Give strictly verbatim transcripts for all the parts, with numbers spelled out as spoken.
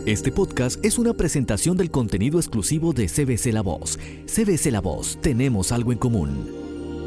Este podcast es una presentación del contenido exclusivo de C B C La Voz. C B C La Voz, tenemos algo en común.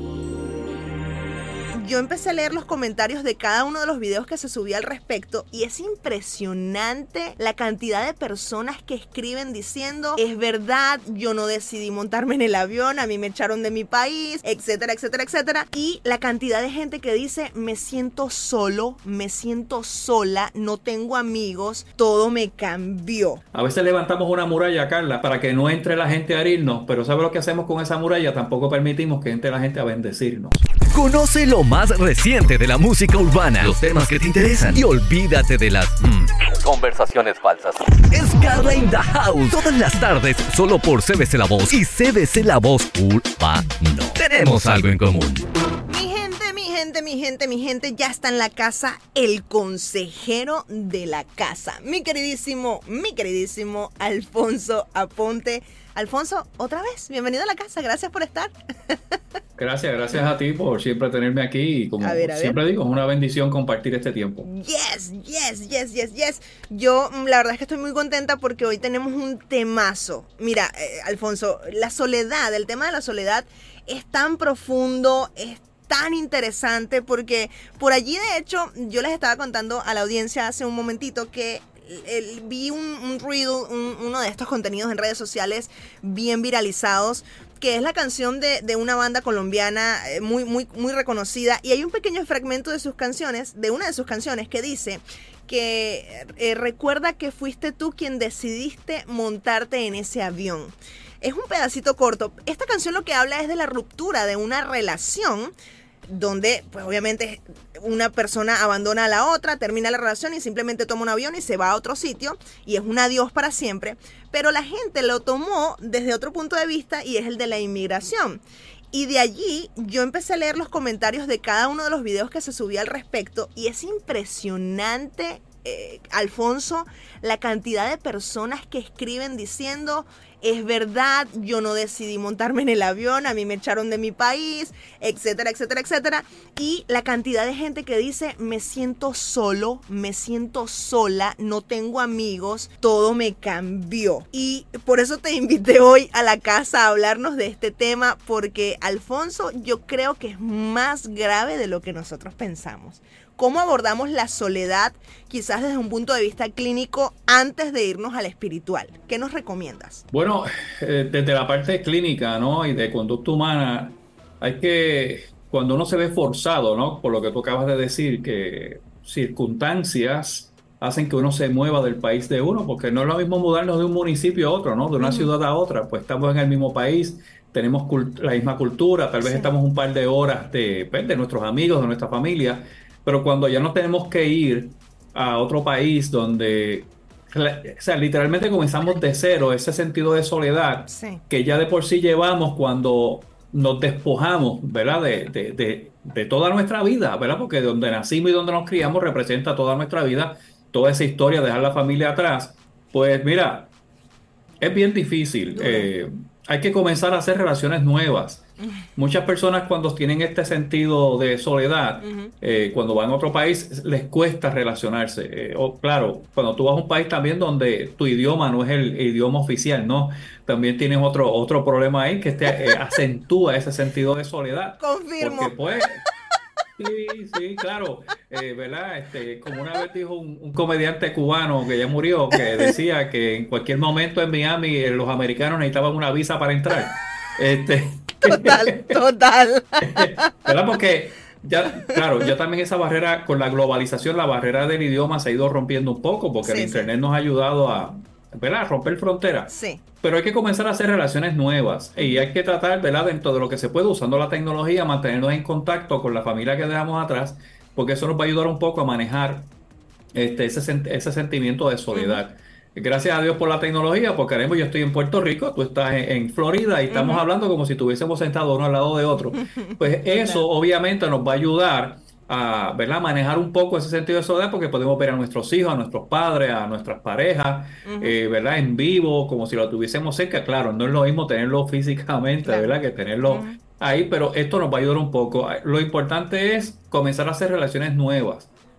Yo empecé a leer los comentarios de cada uno de los videos que se subía al respecto y es impresionante la cantidad de personas que escriben diciendo: es verdad, yo no decidí montarme en el avión, a mí me echaron de mi país, etcétera, etcétera, etcétera. Y la cantidad de gente que dice: me siento solo, me siento sola, no tengo amigos, todo me cambió. A veces levantamos una muralla, Carla, para que no entre la gente a herirnos, pero ¿sabes lo que hacemos con esa muralla? Tampoco permitimos que entre la gente a bendecirnos. Conoce lo más reciente de la música urbana, los temas que te interesan y olvídate de las mm, conversaciones falsas. Es Carla in the House, todas las tardes, solo por C B C La Voz y C B C La Voz Urbano. Tenemos algo en común. Mi gente, mi gente, mi gente, mi gente, ya está en la casa el consejero de la casa. Mi queridísimo, mi queridísimo Alfonso Aponte. Alfonso, otra vez, bienvenido a la casa, gracias por estar. Gracias, gracias a ti por siempre tenerme aquí y como a ver, a siempre ver. digo, es una bendición compartir este tiempo. Yes, yes, yes, yes, yes. Yo la verdad es que estoy muy contenta porque hoy tenemos un temazo. Mira, eh, Alfonso, la soledad, el tema de la soledad es tan profundo, es tan interesante porque por allí de hecho yo les estaba contando a la audiencia hace un momentito que El, vi un, un reel, un, uno de estos contenidos en redes sociales bien viralizados, que es la canción de, de una banda colombiana eh, muy, muy, muy reconocida, y hay un pequeño fragmento de sus canciones, de una de sus canciones, que dice que eh, recuerda que fuiste tú quien decidiste montarte en ese avión. Es un pedacito corto. Esta canción lo que habla es de la ruptura de una relación donde, pues obviamente, una persona abandona a la otra, termina la relación y simplemente toma un avión y se va a otro sitio y es un adiós para siempre. Pero la gente lo tomó desde otro punto de vista y es el de la inmigración. Y de allí yo empecé a leer los comentarios de cada uno de los videos que se subía al respecto y es impresionante, eh, Alfonso, la cantidad de personas que escriben diciendo: es verdad, yo no decidí montarme en el avión, a mí me echaron de mi país, etcétera, etcétera, etcétera. Y la cantidad de gente que dice: me siento solo, me siento sola, no tengo amigos, todo me cambió. Y por eso te invité hoy a la casa a hablarnos de este tema, porque, Alfonso, yo creo que es más grave de lo que nosotros pensamos. ¿Cómo abordamos la soledad, quizás desde un punto de vista clínico, antes de irnos al espiritual? ¿Qué nos recomiendas? Bueno, eh, desde la parte clínica, ¿no? Y de conducta humana, hay que, cuando uno se ve forzado, ¿no? Por lo que tú acabas de decir, que circunstancias hacen que uno se mueva del país de uno, porque no es lo mismo mudarnos de un municipio a otro, ¿no? De una uh-huh. ciudad a otra, pues estamos en el mismo país, tenemos cult- la misma cultura, tal vez sí. estamos un par de horas de, de nuestros amigos, de nuestra familia. Pero cuando ya no tenemos que ir a otro país donde, o sea, literalmente comenzamos de cero, ese sentido de soledad sí. que ya de por sí llevamos cuando nos despojamos, ¿verdad? De, de, de, de toda nuestra vida, ¿verdad? Porque donde nacimos y donde nos criamos representa toda nuestra vida, toda esa historia, dejar la familia atrás. Pues mira, es bien difícil. Eh, hay que comenzar a hacer relaciones nuevas. Muchas personas cuando tienen este sentido de soledad, uh-huh. eh, cuando van a otro país, les cuesta relacionarse. Eh, o, claro, cuando tú vas a un país también donde tu idioma no es el idioma oficial, ¿no? También tienes otro, otro problema ahí que te eh, acentúa ese sentido de soledad. Confirmo. Porque pues... Sí, sí, claro, eh, ¿verdad? Este, como una vez dijo un, un comediante cubano que ya murió, que decía que en cualquier momento en Miami eh, los americanos necesitaban una visa para entrar. Este, total, total. ¿Verdad? Porque ya, claro, ya también esa barrera con la globalización, la barrera del idioma se ha ido rompiendo un poco, porque sí, el internet sí. nos ha ayudado a, ¿verdad?, a romper fronteras. Sí. Pero hay que comenzar a hacer relaciones nuevas y hay que tratar, ¿verdad?, dentro de lo que se puede, usando la tecnología, mantenernos en contacto con la familia que dejamos atrás, porque eso nos va a ayudar un poco a manejar este, ese, ese sentimiento de soledad. Uh-huh. Gracias a Dios por la tecnología, porque ahora mismo yo estoy en Puerto Rico, tú estás en, en Florida y estamos uh-huh. hablando como si estuviésemos sentados uno al lado de otro. Pues eso obviamente nos va a ayudar a, ¿verdad?, manejar un poco ese sentido de soledad, porque podemos ver a nuestros hijos, a nuestros padres, a nuestras parejas, uh-huh. eh, ¿verdad?, en vivo, como si lo tuviésemos cerca. Claro, no es lo mismo tenerlo físicamente, claro. ¿verdad?, que tenerlo uh-huh. ahí, pero esto nos va a ayudar un poco. Lo importante es comenzar a hacer relaciones nuevas.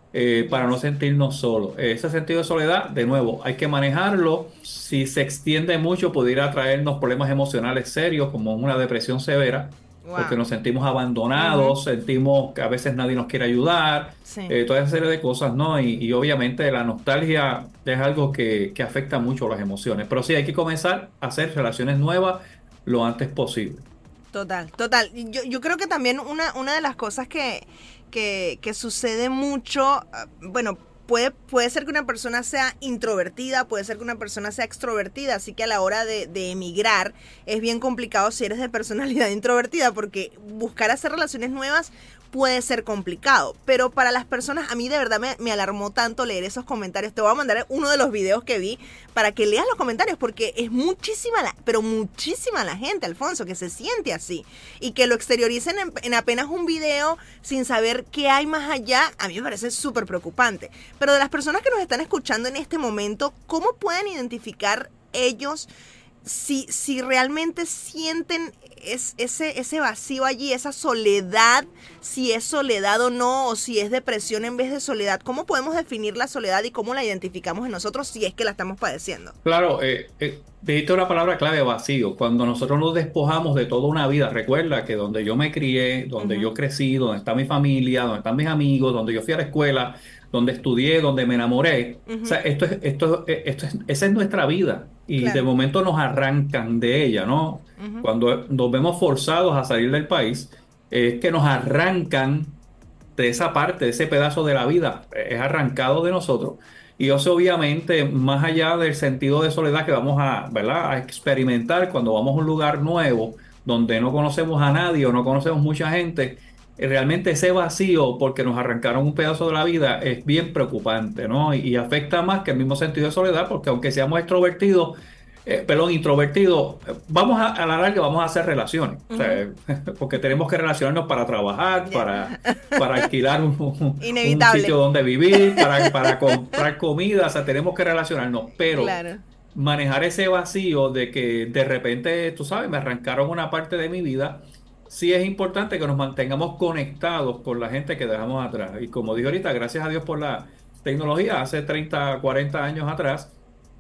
eh, para no Yes. sentirnos solos. Ese sentido de soledad, de nuevo, hay que manejarlo. Si se extiende mucho, pudiera traernos problemas emocionales serios, como una depresión severa, porque Wow. nos sentimos Ujú. abandonados, sentimos que a veces nadie nos quiere ayudar, Sí. eh, toda esa serie de cosas, ¿no? Y, y obviamente la nostalgia es algo que, que afecta mucho las emociones. Pero sí, hay que comenzar a hacer relaciones nuevas lo antes posible. Total, total. Y Yo, yo creo que también una, una de las cosas que, que, que sucede mucho, ah, bueno, puede, puede ser que una persona sea introvertida, puede ser que una persona sea extrovertida, así que a la hora de, de emigrar es bien complicado si eres de personalidad introvertida, porque buscar hacer relaciones nuevas puede ser complicado, pero para las personas, a mí de verdad me, me alarmó tanto leer esos comentarios. Te voy a mandar uno de los videos que vi para que leas los comentarios, porque es muchísima, la, pero muchísima la gente, Alfonso, que se siente así y que lo exterioricen en, en apenas un video sin saber qué hay más allá. A mí me parece súper preocupante. Pero de las personas que nos están escuchando en este momento, ¿cómo pueden identificar ellos si, si realmente sienten es, ese, ese vacío allí, esa soledad, si es soledad o no, o si es depresión en vez de soledad? ¿Cómo podemos definir la soledad y cómo la identificamos en nosotros si es que la estamos padeciendo? Claro, eh, eh, dijiste una palabra clave, vacío. Cuando nosotros nos despojamos de toda una vida, recuerda que donde yo me crié, donde Uh-huh. yo crecí, donde está mi familia, donde están mis amigos, donde yo fui a la escuela, donde estudié, donde me enamoré, o sea, Uh-huh. esto es, esto, eh, esto es, esa es nuestra vida y de Claro. momento nos arrancan de ella, ¿no? Uh-huh. Cuando nos vemos forzados a salir del país, es que nos arrancan de esa parte, de ese pedazo de la vida, eh, es arrancado de nosotros. Y eso obviamente, más allá del sentido de soledad que vamos a, ¿verdad?, a experimentar cuando vamos a un lugar nuevo, donde no conocemos a nadie o no conocemos mucha gente, eh, realmente ese vacío, porque nos arrancaron un pedazo de la vida, es bien preocupante, ¿no? Y, y afecta más que el mismo sentido de soledad, porque aunque seamos extrovertidos, eh, perdón, introvertidos, eh, vamos a, a la larga vamos a hacer relaciones, o Uh-huh. sea, porque tenemos que relacionarnos para trabajar, Yeah. para para alquilar un, un Inevitable. sitio donde vivir, para, para comprar comida, o sea, tenemos que relacionarnos, pero Claro. manejar ese vacío de que de repente, tú sabes, me arrancaron una parte de mi vida, sí es importante que nos mantengamos conectados con la gente que dejamos atrás. Y como dije ahorita, gracias a Dios por la tecnología, hace treinta cuarenta años atrás,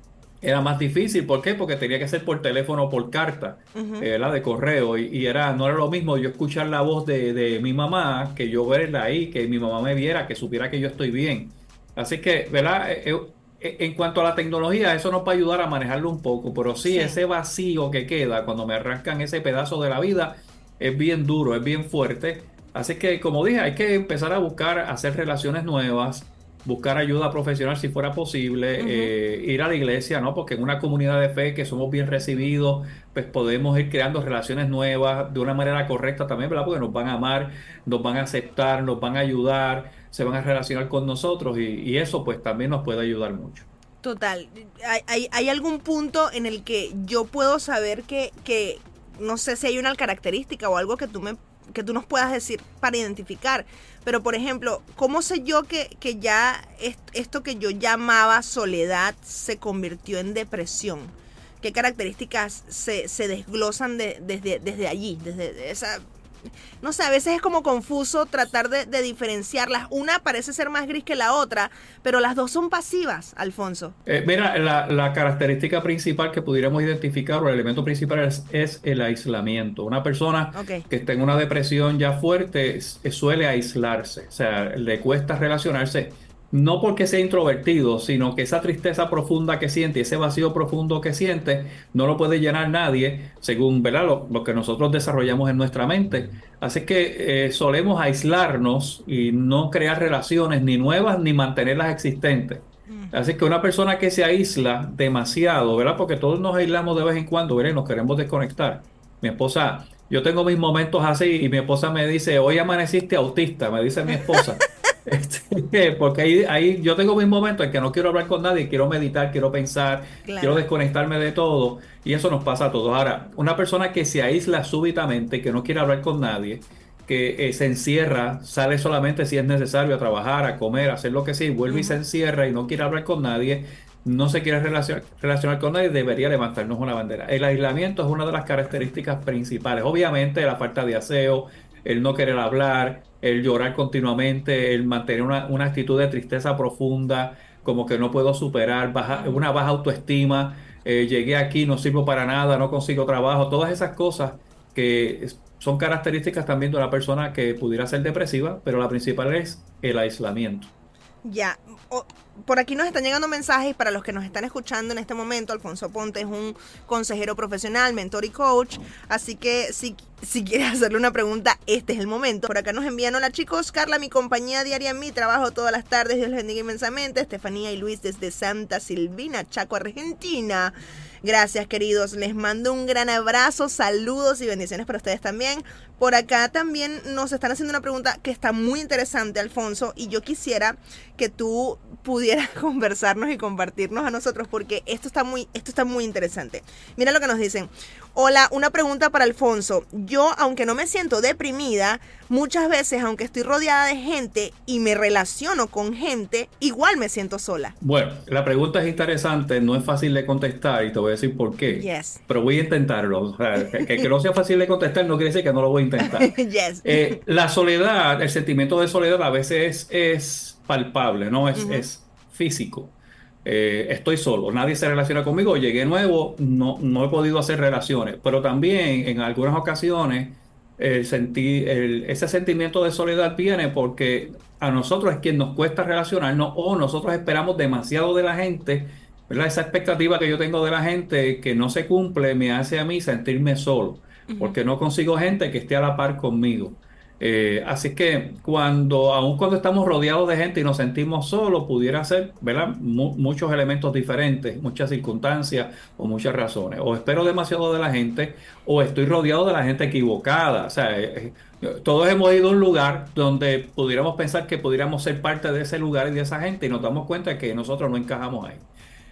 era más difícil. ¿Por qué? Porque tenía que ser por teléfono o por carta, Uh-huh. eh, la de correo. Y, y era, no era lo mismo yo escuchar la voz de, de mi mamá, que yo verla ahí, que mi mamá me viera, que supiera que yo estoy bien. Así que, ¿verdad? Eh, eh, en cuanto a la tecnología, eso nos va a ayudar a manejarlo un poco. Pero sí, Sí. ese vacío que queda cuando me arrancan ese pedazo de la vida es bien duro, es bien fuerte. Así que, como dije, hay que empezar a buscar hacer relaciones nuevas, buscar ayuda profesional si fuera posible, Uh-huh. eh, ir a la iglesia, ¿no? Porque en una comunidad de fe que somos bien recibidos, pues podemos ir creando relaciones nuevas de una manera correcta también, ¿verdad? Porque nos van a amar, nos van a aceptar, nos van a ayudar, se van a relacionar con nosotros y, y eso pues también nos puede ayudar mucho. Total. ¿Hay, hay, hay algún punto en el que yo puedo saber que, que, no sé si hay una característica o algo que tú me que tú nos puedas decir para identificar? Pero, por ejemplo, ¿cómo sé yo que, que ya est- esto que yo llamaba soledad se convirtió en depresión? ¿Qué características se, se desglosan de- desde, desde allí? Desde esa... No sé, a veces es como confuso tratar de, de diferenciarlas. Una parece ser más gris que la otra, pero las dos son pasivas, Alfonso. Eh, mira, la, la característica principal que pudiéramos identificar o el elemento principal es, es el aislamiento. Una persona Ok. que está en una depresión ya fuerte s- suele aislarse, o sea, le cuesta relacionarse, no porque sea introvertido, sino que esa tristeza profunda que siente, ese vacío profundo que siente, no lo puede llenar nadie, según, ¿verdad?, lo, lo que nosotros desarrollamos en nuestra mente. Así que eh, solemos aislarnos y no crear relaciones ni nuevas ni mantenerlas existentes. Mm. Así que una persona que se aísla demasiado, ¿verdad? Porque todos nos aislamos de vez en cuando, ¿verdad? Y nos queremos desconectar. Mi esposa, yo tengo mis momentos así y mi esposa me dice, hoy amaneciste autista, me dice mi esposa. Este, porque ahí, ahí yo tengo mis momentos en que no quiero hablar con nadie, quiero meditar, quiero pensar, quiero Claro. desconectarme de todo y eso nos pasa a todos. Ahora, una persona que se aísla súbitamente, que no quiere hablar con nadie, que eh, se encierra, sale solamente si es necesario a trabajar, a comer, a hacer lo que sea, y vuelve y se Ujú. encierra y no quiere hablar con nadie, no se quiere relacionar, relacionar con nadie, debería levantarnos una bandera. El aislamiento es una de las características principales. Obviamente la falta de aseo, el no querer hablar, el llorar continuamente, el mantener una, una actitud de tristeza profunda, como que no puedo superar, baja, una baja autoestima, eh, llegué aquí, no sirvo para nada, no consigo trabajo, todas esas cosas que es- son características también de una persona que pudiera ser depresiva, pero la principal es el aislamiento. Ya, o- por aquí nos están llegando mensajes para los que nos están escuchando en este momento. Alfonso Ponte es un consejero profesional, mentor y coach, así que si, si quieres hacerle una pregunta, este es el momento. Por acá nos envían: hola chicos, Carla, mi compañía diaria en mi trabajo todas las tardes, Dios les bendiga inmensamente. Estefanía y Luis desde Santa Silvina, Chaco, Argentina. Gracias, queridos, les mando un gran abrazo, saludos y bendiciones para ustedes también. Por acá también nos están haciendo una pregunta que está muy interesante, Alfonso, y yo quisiera que tú pudieras conversarnos y compartirnos a nosotros, porque esto está muy, esto está muy interesante. Mira lo que nos dicen. Hola, una pregunta para Alfonso. Yo, aunque no me siento deprimida, muchas veces, aunque estoy rodeada de gente y me relaciono con gente, igual me siento sola. Bueno, la pregunta es interesante, no es fácil de contestar y te voy a decir por qué, Yes. pero voy a intentarlo. O sea, que, que no sea fácil de contestar no quiere decir que no lo voy a intentar. Yes. Eh, la soledad, el sentimiento de soledad a veces es, es palpable, ¿no? Es, Ujú. es físico. Eh, estoy solo, nadie se relaciona conmigo, llegué nuevo, no, no he podido hacer relaciones, pero también en algunas ocasiones el senti- el- ese sentimiento de soledad viene porque a nosotros es quien nos cuesta relacionarnos o nosotros esperamos demasiado de la gente, ¿verdad? Esa expectativa que yo tengo de la gente que no se cumple me hace a mí sentirme solo, Ujú. porque no consigo gente que esté a la par conmigo. Eh, así que cuando, aun cuando estamos rodeados de gente y nos sentimos solos, pudiera ser, ¿verdad? Mu- muchos elementos diferentes, muchas circunstancias o muchas razones. O espero demasiado de la gente, o estoy rodeado de la gente equivocada. O sea, eh, eh, todos hemos ido a un lugar donde pudiéramos pensar que pudiéramos ser parte de ese lugar y de esa gente y nos damos cuenta que nosotros no encajamos ahí.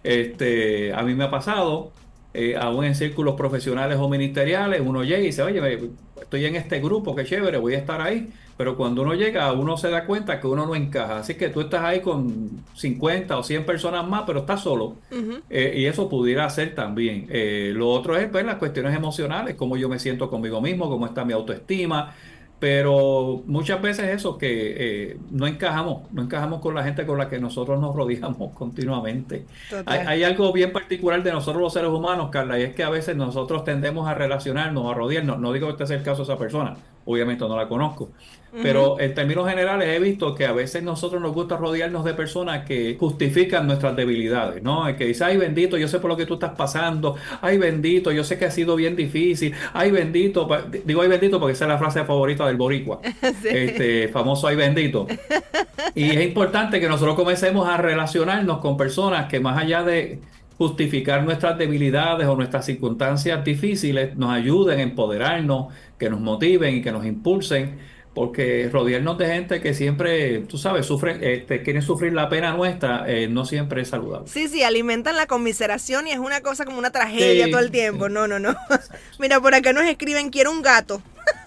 Este, a mí me ha pasado, eh, aún en círculos profesionales o ministeriales, uno llega y dice, oye, me- estoy en este grupo, qué chévere, voy a estar ahí, pero cuando uno llega, uno se da cuenta que uno no encaja. Así que tú estás ahí con cincuenta o cien personas más, pero estás solo. Ujú. Eh, y eso pudiera ser también. Eh, lo otro es ver las cuestiones emocionales, cómo yo me siento conmigo mismo, cómo está mi autoestima. Pero muchas veces eso que eh, no encajamos, no encajamos con la gente con la que nosotros nos rodeamos continuamente. Hay, Total. hay algo bien particular de nosotros los seres humanos, Carla, y es que a veces nosotros tendemos a relacionarnos, a rodearnos. No digo que este sea el caso de esa persona, obviamente no la conozco, Ujú. pero en términos generales he visto que a veces nosotros nos gusta rodearnos de personas que justifican nuestras debilidades, ¿no? El que dice, ay bendito, yo sé por lo que tú estás pasando, ay bendito, yo sé que ha sido bien difícil, ay bendito, pa- digo ay bendito porque esa es la frase favorita del boricua, Sí. este famoso ay bendito. Y es importante que nosotros comencemos a relacionarnos con personas que más allá de justificar nuestras debilidades o nuestras circunstancias difíciles, nos ayuden a empoderarnos, que nos motiven y que nos impulsen, porque rodearnos de gente que siempre, tú sabes, sufren, este, quieren sufrir la pena nuestra, eh, no siempre es saludable. Sí, sí, alimentan la conmiseración y es una cosa como una tragedia todo el Sí, tiempo. sí, No, no, no. exacto. Mira, por acá nos escriben, quiero un gato.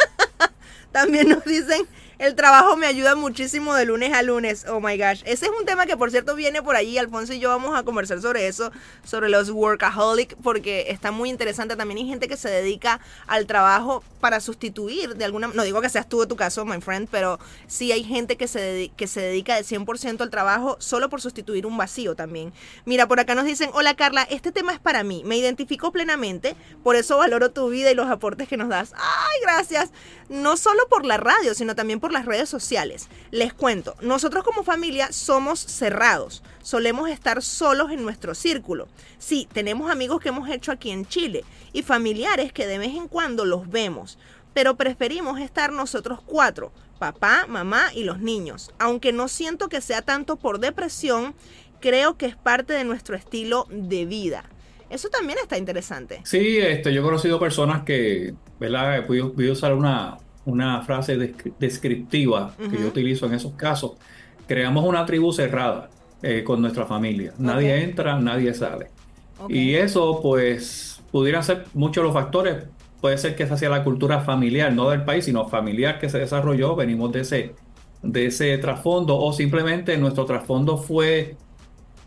También nos dicen, el trabajo me ayuda muchísimo de lunes a lunes. Oh my gosh. Ese es un tema que por cierto viene por allí. Alfonso y yo vamos a conversar sobre eso, sobre los workaholic, porque está muy interesante. También hay gente que se dedica al trabajo para sustituir de alguna... No digo que seas tú en tu caso, my friend, pero sí hay gente que se, dedi- que se dedica de cien por ciento al trabajo solo por sustituir un vacío también. Mira, por acá nos dicen, hola Carla, este tema es para mí. Me identifico plenamente, por eso valoro tu vida y los aportes que nos das. Ay, gracias. No solo por la radio, sino también por las redes sociales. Les cuento, nosotros como familia somos cerrados, solemos estar solos en nuestro círculo. Sí, tenemos amigos que hemos hecho aquí en Chile y familiares que de vez en cuando los vemos, pero preferimos estar nosotros cuatro, papá, mamá y los niños. Aunque no siento que sea tanto por depresión, creo que es parte de nuestro estilo de vida. Eso también está interesante. Sí, este, yo he conocido personas que, ¿verdad? Voy, a voy a usar una, una frase descri- descriptiva que yo Ujú. utilizo en esos casos. Creamos una tribu cerrada eh, con nuestra familia. Ok, Nadie entra, nadie sale. ok. Y eso, pues, pudieran ser muchos los factores. Puede ser que esa sea la cultura familiar, no del país, sino familiar que se desarrolló. Venimos de ese, de ese trasfondo, o simplemente nuestro trasfondo fue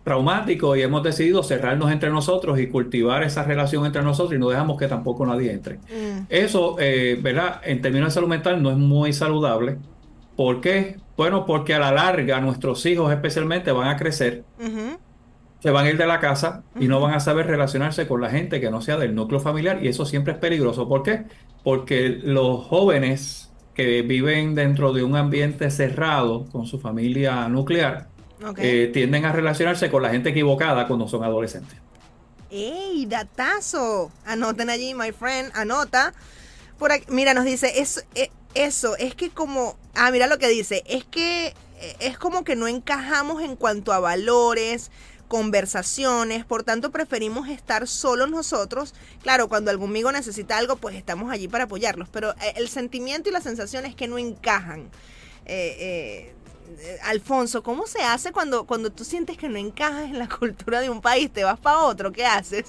traumático y hemos decidido cerrarnos entre nosotros y cultivar esa relación entre nosotros y no dejamos que tampoco nadie entre. Mm. Eso, eh, ¿verdad? En términos de salud mental no es muy saludable. ¿Por qué? Bueno, porque a la larga nuestros hijos especialmente van a crecer, Ujú, se van a ir de la casa y no ujú. van a saber relacionarse con la gente que no sea del núcleo familiar y eso siempre es peligroso. ¿Por qué? Porque los jóvenes que viven dentro de un ambiente cerrado con su familia nuclear Ok. eh, tienden a relacionarse con la gente equivocada cuando son adolescentes. ¡Ey, datazo! Anoten allí, my friend, anota. Por aquí, mira, nos dice, es, e- eso, es que como, ah, mira lo que dice, es que eh, es como que no encajamos en cuanto a valores, conversaciones, por tanto preferimos estar solos nosotros. Claro, cuando algún amigo necesita algo, pues estamos allí para apoyarlos, pero eh, el sentimiento y la sensación es que no encajan. Eh, eh, eh, Alfonso, ¿cómo se hace cuando, cuando tú sientes que no encajas en la cultura de un país? ¿Te vas para otro? ¿Qué haces?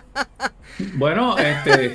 Bueno, este,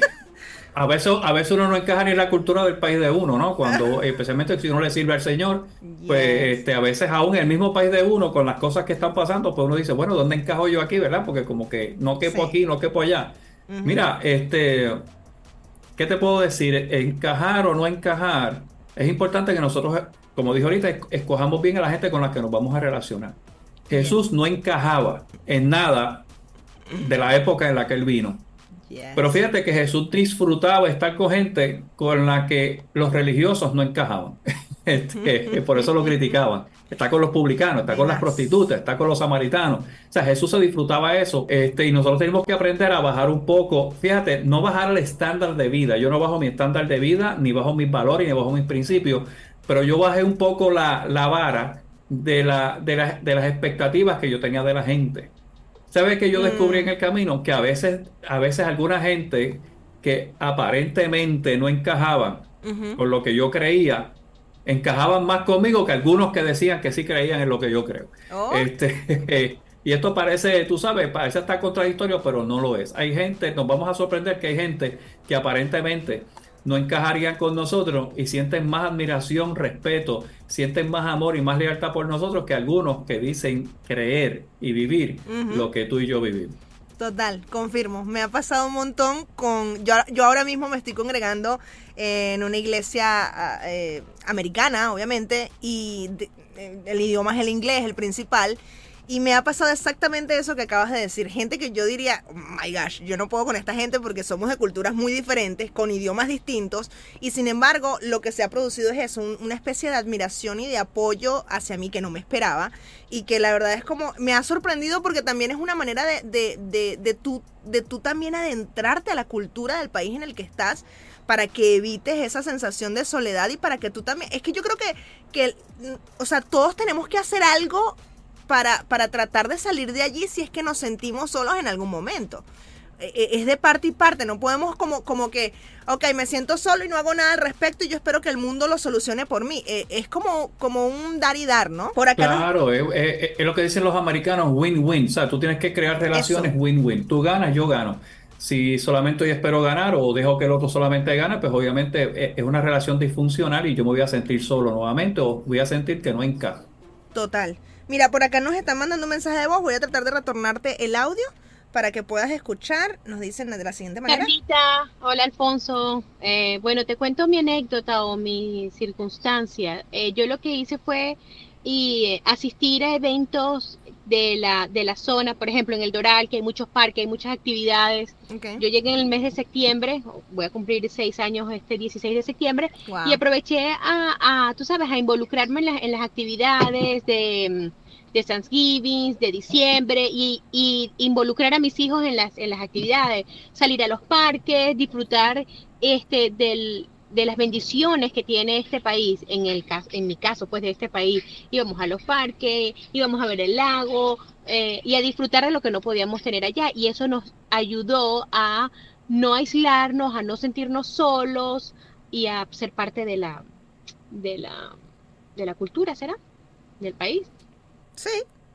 a veces, a veces uno no encaja ni en la cultura del país de uno, ¿no? Cuando, especialmente si uno le sirve al Señor, pues Yes. este, a veces aún en el mismo país de uno, con las cosas que están pasando, pues uno dice, bueno, ¿dónde encajo yo aquí, verdad? Porque como que no quepo Sí. aquí, no quepo allá. Ujú. Mira, este, ¿qué te puedo decir? Encajar o no encajar, es importante que nosotros, como dije ahorita, es- escojamos bien a la gente con la que nos vamos a relacionar. Yes. Jesús no encajaba en nada de la época en la que él vino. Pero Yes. fíjate que Jesús disfrutaba estar con gente con la que los religiosos no encajaban. Este, por eso lo criticaban. Está con los publicanos, está De con las más. prostitutas, está con los samaritanos. O sea, Jesús se disfrutaba eso. Este, y nosotros tenemos que aprender a bajar un poco. Fíjate, no bajar el estándar de vida. Yo no bajo mi estándar de vida, ni bajo mis valores, ni bajo mis principios. Pero yo bajé un poco la, la vara de, la, de, la- de las expectativas que yo tenía de la gente. ¿Sabes que yo descubrí en Mm, el camino? Que a veces, a veces alguna gente que aparentemente no encajaban ujú. con lo que yo creía, encajaban más conmigo que algunos que decían que sí creían en lo que yo creo. Oh, Este, y esto parece, tú sabes, parece estar contradictorio, pero no lo es. Hay gente, nos vamos a sorprender que hay gente que aparentemente no encajarían con nosotros y sienten más admiración, respeto, sienten más amor y más lealtad por nosotros que algunos que dicen creer y vivir ujú. lo que tú y yo vivimos. Total, confirmo. Me ha pasado un montón con... Yo, yo ahora mismo me estoy congregando en una iglesia ah, eh, americana, obviamente, y de- eh, el idioma es el inglés, el principal. Y me ha pasado exactamente eso que acabas de decir. Gente que yo diría, oh my gosh, yo no puedo con esta gente porque somos de culturas muy diferentes, con idiomas distintos. Y sin embargo, lo que se ha producido es eso, un- una especie de admiración y de apoyo hacia mí que no me esperaba. Y que la verdad es como, me ha sorprendido porque también es una manera de, de, de, de tú, de tú también adentrarte a la cultura del país en el que estás para que evites esa sensación de soledad y para que tú también... Es que yo creo que, que o sea, todos tenemos que hacer algo para, para tratar de salir de allí si es que nos sentimos solos en algún momento. Eh, Es de parte y parte, no podemos como, como que, ok, me siento solo y no hago nada al respecto y yo espero que el mundo lo solucione por mí. Eh, es como, como un dar y dar, ¿no? Por acá nos... Claro, es, es- es lo que dicen los americanos, win-win. O sea, tú tienes que crear Eso, relaciones win-win. Tú ganas, yo gano. Si solamente yo espero ganar o dejo que el otro solamente gane, pues obviamente es es una relación disfuncional y yo me voy a sentir solo nuevamente o voy a sentir que no encajo. total. Mira, por acá nos están mandando un mensaje de voz, voy a tratar de retornarte el audio para que puedas escuchar. Nos dicen de la siguiente manera. Carlita, hola Alfonso. Eh, bueno, te cuento mi anécdota o mi circunstancia. Eh, yo lo que hice fue y, eh, asistir a eventos de la, de la zona, por ejemplo en el Doral, que hay muchos parques, hay muchas actividades. Ok. Yo llegué en el mes de septiembre, voy a cumplir seis años este dieciséis de septiembre, y Wow. aproveché a, a, tú sabes, a involucrarme en, la- en las actividades de, de Thanksgiving, de diciembre, y, y involucrar a mis hijos en las, en las actividades, salir a los parques, disfrutar este del de las bendiciones que tiene este país, en el caso, en mi caso, pues de este país, íbamos a los parques, íbamos a ver el lago, eh, y a disfrutar de lo que no podíamos tener allá, y eso nos ayudó a no aislarnos, a no sentirnos solos, y a ser parte de la, de la, de la cultura, ¿será? Del país. Sí,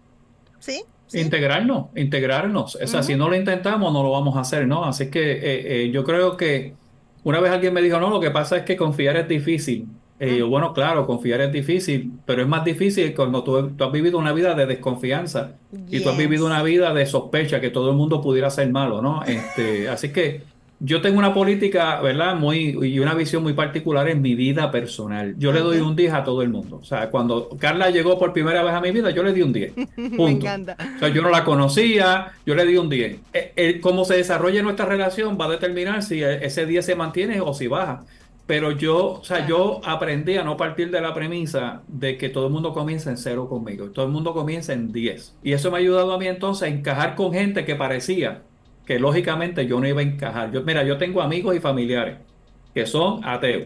sí, sí. Integrarnos, integrarnos. O sea, si Ujú. no lo intentamos, no lo vamos a hacer, ¿no? Así que eh, eh, yo creo que una vez alguien me dijo, no, lo que pasa es que confiar es difícil. Y yo, bueno, claro, confiar es difícil, pero es más difícil cuando tú, tú has vivido una vida de desconfianza y tú has vivido Yes. una vida de sospecha que todo el mundo pudiera ser malo, ¿no? Este, así que yo tengo una política, ¿verdad? Muy, y una visión muy particular en mi vida personal. Yo le doy Ok. un diez a todo el mundo. O sea, cuando Carla llegó por primera vez a mi vida, yo le di un diez. Me Punto. encanta. O sea, yo no la conocía, yo le di un diez. Eh, eh, cómo se desarrolla nuestra relación va a determinar si eh, ese diez se mantiene o si baja. Pero yo, o sea, Claro. yo aprendí a no partir de la premisa de que todo el mundo comienza en cero conmigo. Todo el mundo comienza en diez. Y eso me ha ayudado a mí entonces a encajar con gente que parecía que lógicamente yo no iba a encajar. Yo, mira, yo tengo amigos y familiares que son ateos,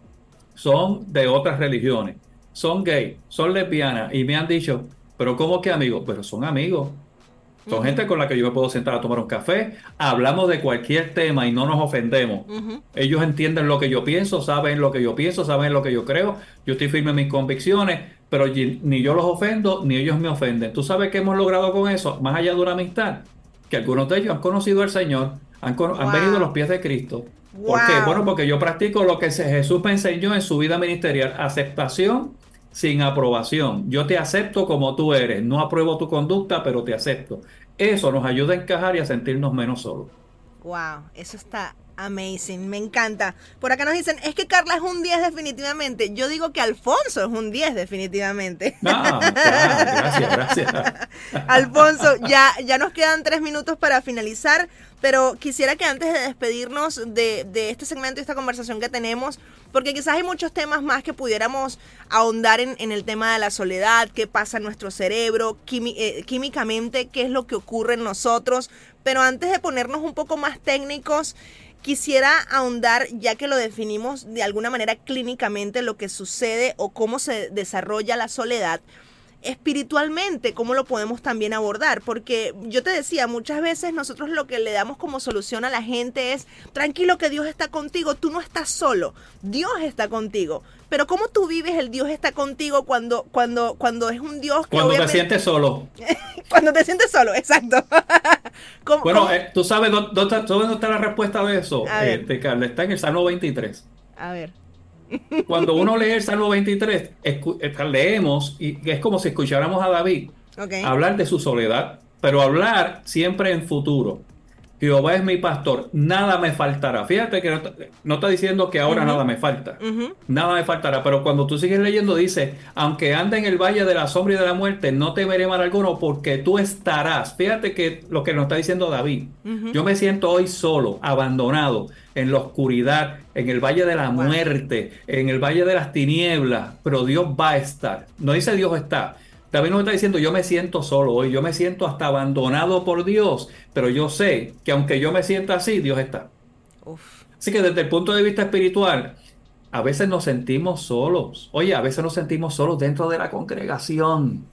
son de otras religiones, son gay, son lesbianas y me han dicho, pero ¿cómo que amigos? Pero son amigos. Son Ujú. gente con la que yo me puedo sentar a tomar un café, hablamos de cualquier tema y no nos ofendemos. Ujú. Ellos entienden lo que yo pienso, saben lo que yo pienso, saben lo que yo creo. Yo estoy firme en mis convicciones, pero y- ni yo los ofendo, ni ellos me ofenden. ¿Tú sabes qué hemos logrado con eso? Más allá de una amistad, que algunos de ellos han conocido al Señor, han, cono- han venido a los Wow. pies de Cristo. ¿Por qué? Bueno, Wow. porque yo practico lo que se- Jesús me enseñó en su vida ministerial, aceptación sin aprobación. Yo te acepto como tú eres, no apruebo tu conducta, pero te acepto. Eso nos ayuda a encajar y a sentirnos menos solos. Wow, eso está amazing, me encanta. Por acá nos dicen, es que Carla es un diez definitivamente. Yo digo que Alfonso es un diez definitivamente. Ah, claro, gracias, gracias. Alfonso, ya, ya nos quedan tres minutos para finalizar, pero quisiera que antes de despedirnos de, de este segmento y esta conversación que tenemos, porque quizás hay muchos temas más que pudiéramos ahondar en, en el tema de la soledad, qué pasa en nuestro cerebro, quimi- eh, químicamente, qué es lo que ocurre en nosotros, pero antes de ponernos un poco más técnicos, quisiera ahondar, ya que lo definimos de alguna manera clínicamente, lo que sucede o cómo se desarrolla la soledad, espiritualmente, cómo lo podemos también abordar, porque yo te decía, muchas veces nosotros lo que le damos como solución a la gente es, tranquilo que Dios está contigo, tú no estás solo, Dios está contigo, pero cómo tú vives el Dios está contigo cuando, cuando, cuando es un Dios que Cuando te obviamente- sientes solo. cuando te sientes solo, exacto. ¿Cómo- Bueno, cómo? eh, tú sabes dó- dónde, está dónde está la respuesta de eso, A ver. este, Carla, está en el Salmo veintitrés. A ver. Cuando uno lee el Salmo veintitrés, escu- eh, leemos y es como si escucháramos a David Ok. hablar de su soledad, pero hablar siempre en futuro. Jehová es mi pastor, nada me faltará. Fíjate que no, está- no está diciendo que ahora Ujú. nada me falta. Ujú. Nada me faltará, pero cuando tú sigues leyendo dice, aunque ande en el valle de la sombra y de la muerte, no temeré mal alguno porque tú estarás. Fíjate que lo que nos está diciendo David. Ujú. Yo me siento hoy solo, abandonado, en la oscuridad, en el valle de la Wow. muerte, en el valle de las tinieblas, pero Dios va a estar. No dice Dios está. David nos está diciendo, yo me siento solo hoy, yo me siento hasta abandonado por Dios, pero yo sé que aunque yo me sienta así, Dios está. Uf. Así que desde el punto de vista espiritual, a veces nos sentimos solos. Oye, a veces nos sentimos solos dentro de la congregación.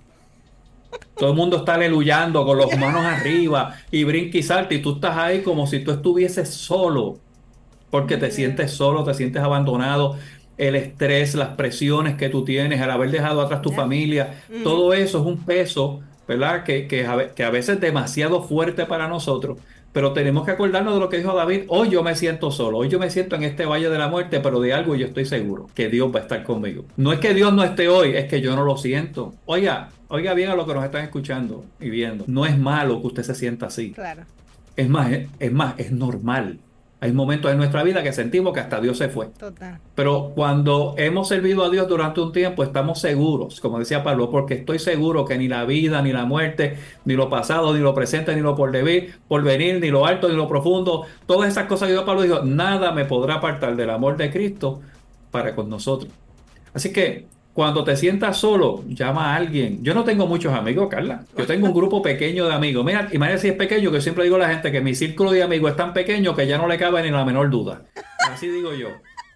Todo el mundo está aleluyando con las manos arriba y brinca y salta y tú estás ahí como si tú estuvieses solo, porque te sientes solo, te sientes abandonado. El estrés, las presiones que tú tienes, al haber dejado atrás tu Ya. familia, Ujú. todo eso es un peso, ¿verdad? Que, que, a ve- que a veces es demasiado fuerte para nosotros. Pero tenemos que acordarnos de lo que dijo David. Hoy yo me siento solo, hoy yo me siento en este valle de la muerte, pero de algo yo estoy seguro, que Dios va a estar conmigo. No es que Dios no esté hoy, es que yo no lo siento. Oiga, oiga bien a lo que nos están escuchando y viendo. No es malo que usted se sienta así. Claro. Es más, es, es más, es normal. Hay momentos en nuestra vida que sentimos que hasta Dios se fue. Total. Pero cuando hemos servido a Dios durante un tiempo, estamos seguros, como decía Pablo, porque estoy seguro que ni la vida, ni la muerte, ni lo pasado, ni lo presente, ni lo por venir, por venir, ni lo alto, ni lo profundo, todas esas cosas que Pablo dijo, nada me podrá apartar del amor de Cristo para con nosotros. Así que cuando te sientas solo, llama a alguien. Yo no tengo muchos amigos, Carla. Yo tengo un grupo pequeño de amigos. Mira, imagínate si es pequeño, que siempre digo a la gente que mi círculo de amigos es tan pequeño que ya no le cabe ni la menor duda. Así digo yo.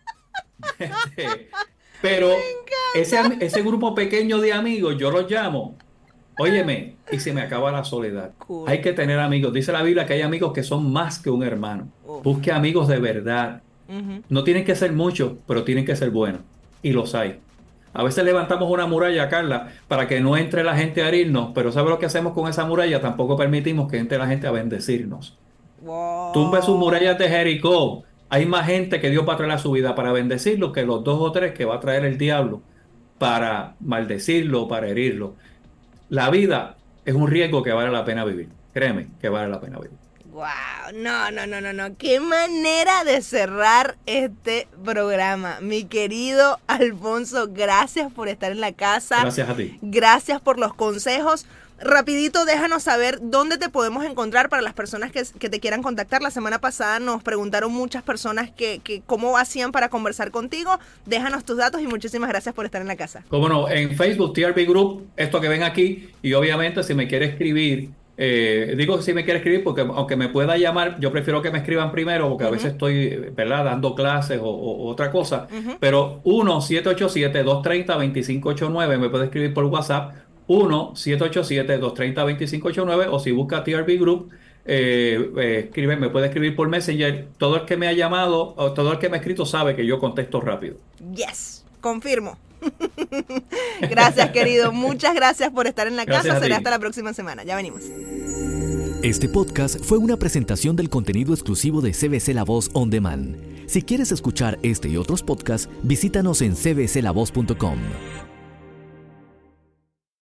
Este, pero ese, am- ese grupo pequeño de amigos, yo los llamo, óyeme, y se me acaba la soledad. Cool. Hay que tener amigos. Dice la Biblia que hay amigos que son más que un hermano. Uf. Busque amigos de verdad. Ujú. No tienen que ser muchos, pero tienen que ser buenos. Y los hay. A veces levantamos una muralla, Carla, para que no entre la gente a herirnos, pero ¿sabe lo que hacemos con esa muralla? Tampoco permitimos que entre la gente a bendecirnos. Wow. Tumbe sus murallas de Jericó Hay más gente que Dios va a traer a su vida para bendecirlo que los dos o tres que va a traer el diablo para maldecirlo o para herirlo. La vida es un riesgo que vale la pena vivir. Créeme que vale la pena vivir. Wow, no, no, no, no, no. Qué manera de cerrar este programa. Mi querido Alfonso, gracias por estar en la casa. Gracias a ti. Gracias por los consejos. Rapidito, déjanos saber dónde te podemos encontrar para las personas que, que te quieran contactar. La semana pasada nos preguntaron muchas personas que, que cómo hacían para conversar contigo. Déjanos tus datos y muchísimas gracias por estar en la casa. Cómo no, en Facebook, T R B Group, esto que ven aquí, y obviamente si me quiere escribir, eh, digo si me quiere escribir porque aunque me pueda llamar, yo prefiero que me escriban primero porque uh-huh. a veces estoy, ¿verdad?, dando clases o, o otra cosa, uh-huh. pero uno siete ocho siete, dos tres cero, dos cinco ocho nueve me puede escribir por WhatsApp, uno siete ocho siete, dos tres cero, dos cinco ocho nueve, o si busca T R B Group, eh, eh, escribe, me puede escribir por Messenger. Todo el que me ha llamado o todo el que me ha escrito sabe que yo contesto rápido. Yes, confirmo. Gracias, querido. Muchas gracias por estar en la gracias casa. Será hasta la próxima semana. Ya venimos. Este podcast fue una presentación del contenido exclusivo de C B C La Voz On Demand. Si quieres escuchar este y otros podcasts, visítanos en c b c la voz punto com.